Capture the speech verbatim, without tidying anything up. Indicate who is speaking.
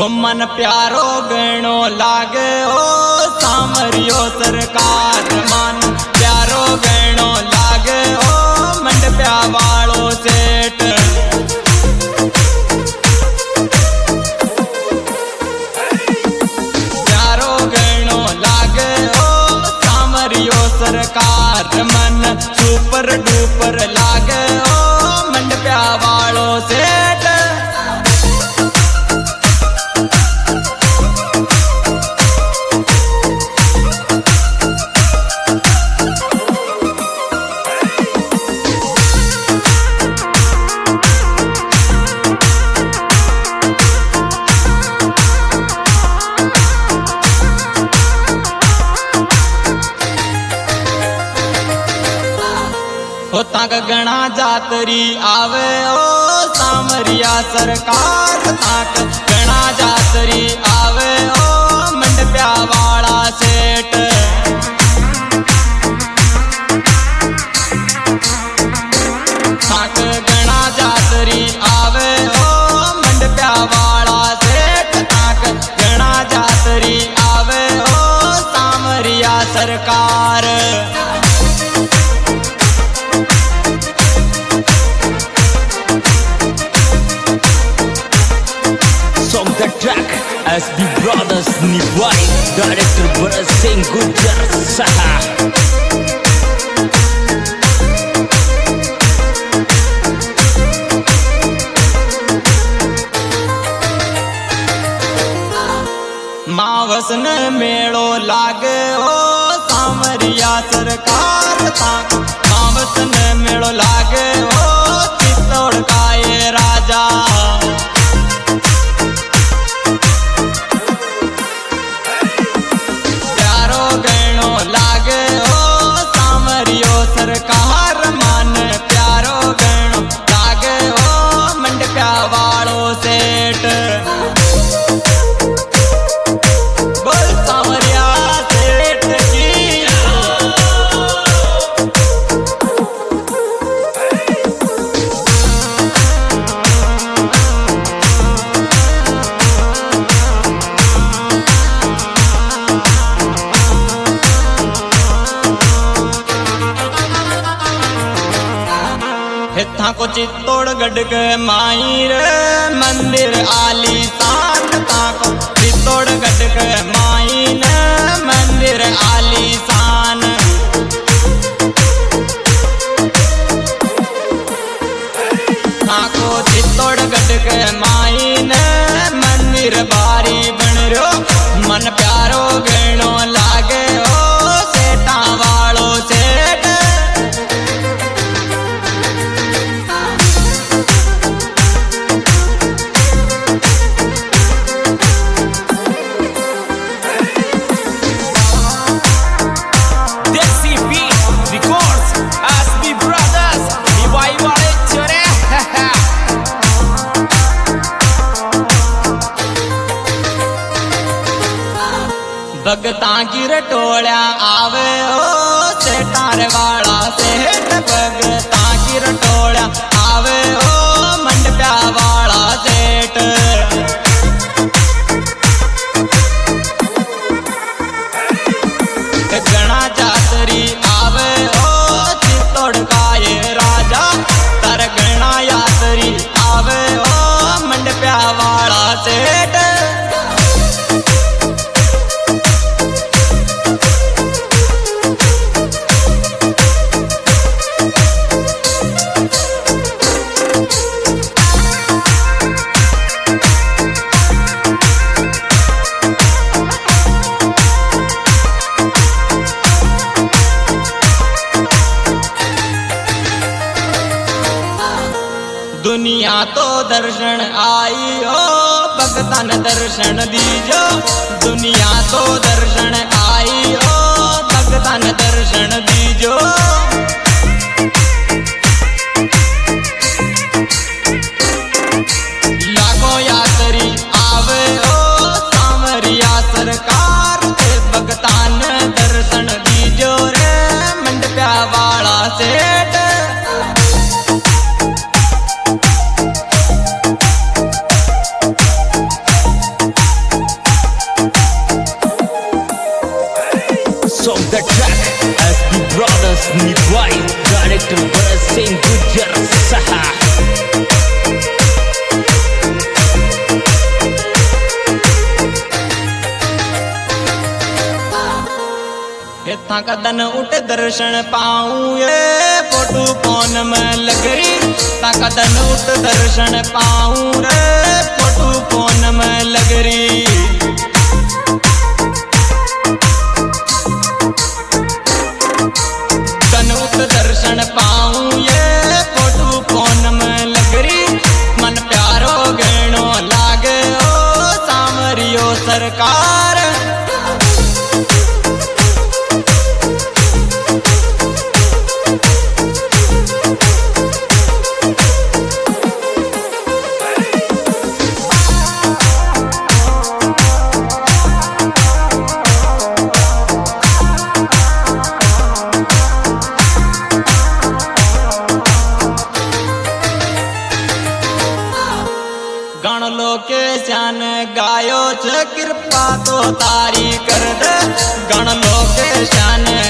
Speaker 1: ओ मन प्यारो गणो लागे ओ सामरियो सरकार मन प्यारो गणो लागे ओ मंडप्या वालो सेठ प्यारो गणो लागे ओ सामरियो सरकार मन सुपर डुपर लागे ओ मंडप्या वालो सेठ ताक गणा जातरी आवे ओ सामरिया सरकार ताक गणा जातरी आवे ओ मंडप्या वाला सेठ ताक गणा जातरी आवे ओ मंडप्या वाला सेठ ताक गणा जातरी आवे ओ सामरिया सरकार
Speaker 2: The track S B Brothers Nibhai Director Bharat Singh Gujjar Saha
Speaker 1: मावसन मेड़ो लागे ओ सामरिया सरकार ताक मावसन मेड़ो लागे ओ चित्तौड़ का ये राजा सरकार मान प्यारो गणो लागे ओ मंडप्या वालो सेठ बोल सामरिया सेठ की हिथा को चित्तौड़गढ़ के माई रे मंदिर आली शान ताको चित्तौड़गढ़ के माई ने मंदिर आली शान ताको चित्तौड़गढ़ के माई ने मंदिर बारी बन रो मन प्यारो गणो लागे ओ सेठा वालो सेठ भगता की रटोलिया आवे ओ सेठार वाला सेठ भगता की रटोलिया आवे ओ मंडप्या वाला सेठ गणा जातरी आवे ओ चित्तौड़ का ये राजा तर गणा यातरी आवे ओ मंडप्या वाला सेठ दुनिया तो दर्शन आई ओ भगतन दर्शन दीजो दुनिया तो दर्शन आई ओ भगतन दर्शन दीजो लाखों यात्री आवे ओ सामरिया सरकार भगतन दर्शन दीजो रे मंडप्या वाला सेठ
Speaker 2: of the track S B Brothers Nibhai, director Bharat Singh Gujjar Saha.
Speaker 1: इतना कदन उठ दर्शन पाऊं ये फोटो फोन में लग रही। ता कदन उठ दर्शन पाऊं रे फोटो फोन में लग रही। कन उठ दर्शन पाऊं ये फोटो फोन में लग रही। मन प्यारो गणो लागे ओ सामरियो सरकार। गण लोकेशन गायो छ कृपा तो तारी कर दे। गण लोकेशन